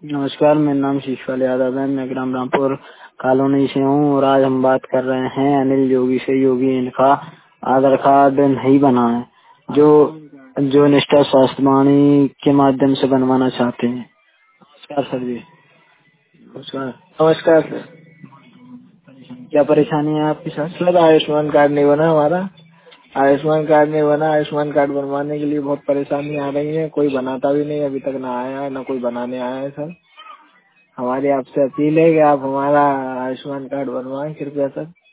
नमस्कार, मेरा नाम शिशपाल यादव है। मैं ग्राम रामपुर कॉलोनी से हूँ और आज हम बात कर रहे हैं अनिल जोगी से। योगी इनका आधार कार्ड नहीं बना है, जो निष्ठा स्वास्थ्यवाणी के माध्यम से बनवाना चाहते हैं। नमस्कार सर जी। नमस्कार सर। क्या परेशानी है आपके साथ? सर आयुष्मान कार्ड नहीं बना हमारा। आयुष्मान कार्ड नहीं बना। आयुष्मान कार्ड बनवाने के लिए बहुत परेशानी आ रही है। कोई बनाता भी नहीं, अभी तक ना आया है, ना कोई बनाने आया है। सर हमारी आपसे अपील है कि आप हमारा आयुष्मान कार्ड बनवाएं कृपया सर।